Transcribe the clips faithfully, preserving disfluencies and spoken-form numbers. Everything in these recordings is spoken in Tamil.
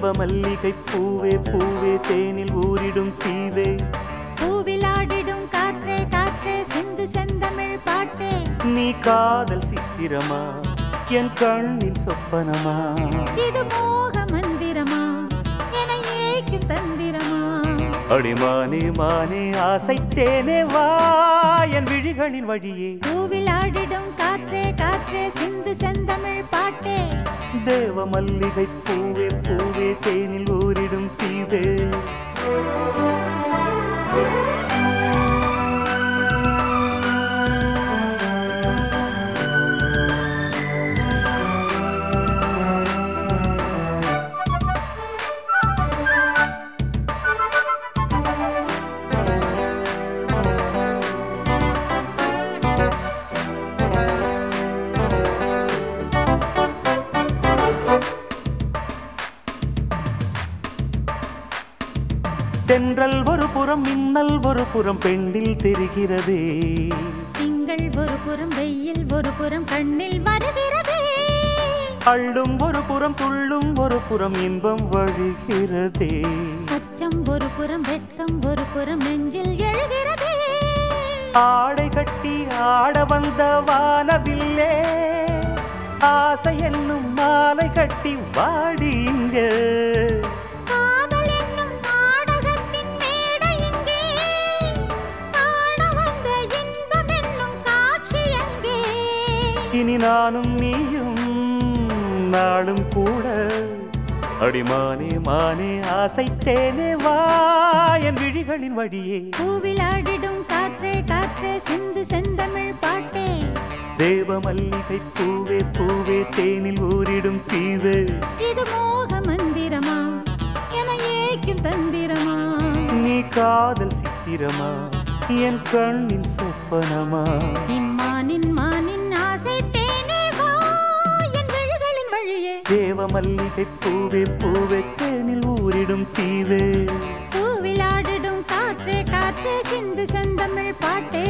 மல்லிகை பூவே பூவே தேனில் ஊரிடும் தீவே பூவிலாடிடும் காற்றே காற்றே சிந்து செந்தமிழ் பாட்டே நீ காதல் சித்திரமா என் கண்ணின் சொப்பனமா இது மோக மந்திரமா என ஏக்கும் தந்திரமா அடிமானே மானே ஆசைத்தேனே வா என் விழிகளின் வழியே பூவிலாடிடும் காற்றே காற்றே சிந்து செந்தமிழ் பாட்டே தேவ மல்லிகை பூவே பூவே தேனில் ஊரிடும் தீவே தென்றல் ஒரு புறம் மின்னல் ஒரு புறம் பெண்ணில் தெரிகிறதே திங்கள் ஒரு புறம் வெயில் ஒரு புறம் கண்ணில் வருகிறதே அள்ளும் ஒரு புறம் துள்ளும் ஒரு புறம் இன்பம் வழிகிறதே அச்சம் ஒரு புறம் வெட்கம் ஒரு புறம் நெஞ்சில் எழுகிறதே ஆடை கட்டி ஆட வந்த வானவில்லே ஆசை என்னும் மாலை கட்டி வாடி இங்க இனி நானும் நீயும் நாளும் கூட அடிமானே மானே ஆசைத்தேனே வா என் விழிகளின் வழியே பூவிலாடிடும் காற்றே காற்றே சிந்து செந்தமிழ் பாட்டே தேவ மல்லிகை பூவே பூவே தேனில் ஊரிடும் தீவே இது மோக மந்திரமா என ஏக்கும் தந்திரமா நீ காதல் சித்திரமா என் கண்ணின் சொப்பனமா இம்மானின் மானின் ஆசை தேனே வா என் விழிகளின் வழியே தேவ மல்லிகை பூவே பூவே தேனில் ஊரிடும் தீவே பூவிலாடிடும் காற்றே காற்றே சிந்து செந்தமிழ் பாட்டே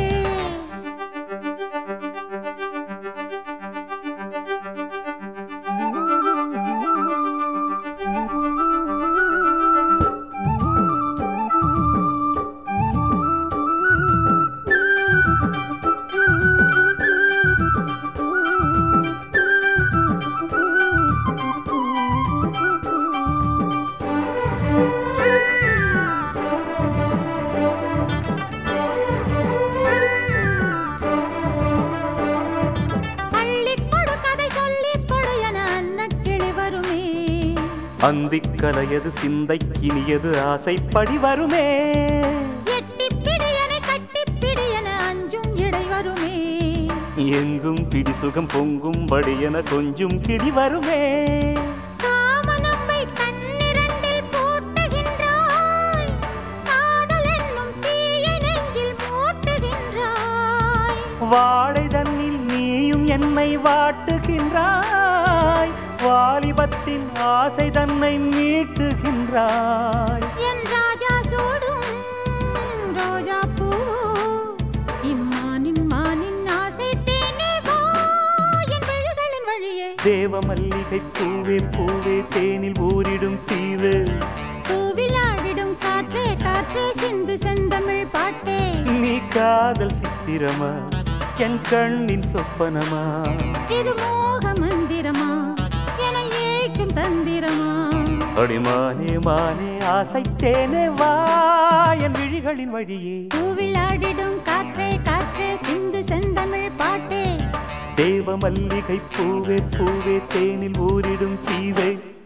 அந்திக்கலையது சிந்தைக்கினியது ஆசைப்படி வருமே எட்டிப்பிடியன கட்டிப்பிடியன அஞ்சும் இடை வருமே எங்கும் பிடி சுகம் பொங்கும் படியன கொஞ்சம் கிடி வருமே காமனம்பை கண்ணிரண்டில் பூட்டுகின்றாய் காதல் என்னும் தீயை நெஞ்சில் மூட்டுகின்றாய் வாடை தன்னில் நீயும் என்னை வாட்டுகின்றாய் வாலிபத்தின் ஆசை தன்னை மீட்டுகின்றாய் என் ராஜா சூடும் ரோஜா பூ இம்மானின் மானின் ஆசை தேனே வா என் விழிகளின் வழியே தேவ மல்லிகை பூவே பூவே தேனில் ஊரிடும் தீவு பூவிலாடிடும் காற்றே காற்றே சிந்து செந்தமிழ் பாட்டே நீ காதல் சித்திரமா என் கண்ணின் சொப்பனமா இது மோக மந்திரமா என ஏக்கும் தந்திரமா அடிமானே மானே ஆசைத்தேனே வா என் விழிகளின் வழியே பூவிலாடிடும் காற்றே காற்றே சிந்து செந்தமிழ் பாட்டே தேவ மல்லிகை பூவே பூவே தேனில் ஊரிடும் தீவே